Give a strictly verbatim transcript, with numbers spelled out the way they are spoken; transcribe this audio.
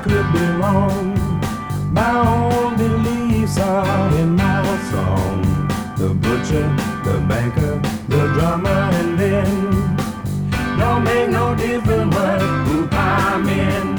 could be wrong. My own beliefs are in my song. The butcher, the banker, the drummer, and then don't make no difference what group I'm in.